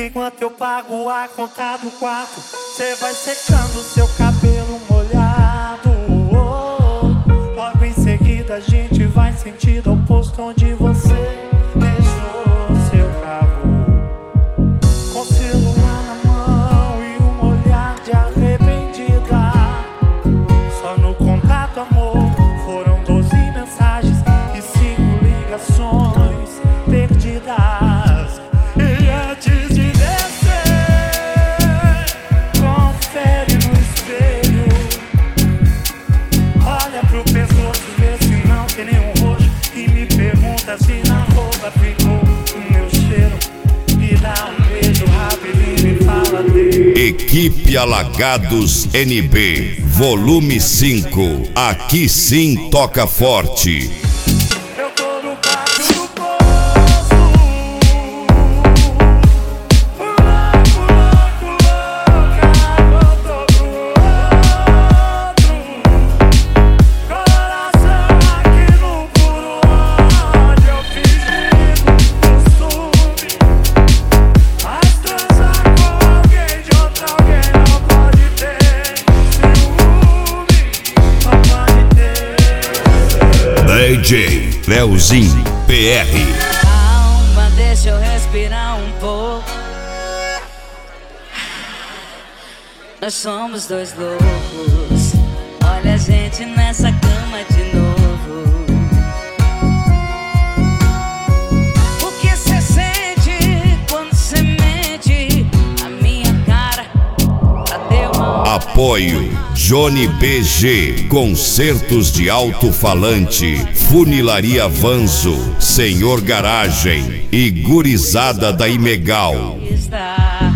Enquanto eu pago a conta do quarto, cê vai secando seu cabelo molhado. Logo em seguida a gente vai sentido ao posto onde você deixou seu carro, com celular na mão e um olhar de arrependida. Só no contato, amor, foram 12 mensagens e 5 ligações perdidas. E antes de descer, confere no espelho, olha pro pescoço, vê se não tem nenhum roxo, e me pergunta se na roupa ficou o meu cheiro, e dá um beijo rapidinho e fala dele. Equipe Alagados NB, volume 5. Aqui sim toca forte. Eu tô no quarto do poço, louca, voltou pro outro. Coração aqui no puro ódio, eu fingindo costume. Mas transar com alguém de outro alguém não pode ter ciúme, não pode ter. DJ Leozinho PR. Calma, deixa eu respirar um pouco. Nós somos dois loucos. Olha a gente nessa cama de novo. O que cê sente quando cê mente? A minha cara bateu uma... Apoio Johnny BG, concertos de alto-falante, Funilaria Vanzo, Senhor Garagem e Gurizada da Imegal. Está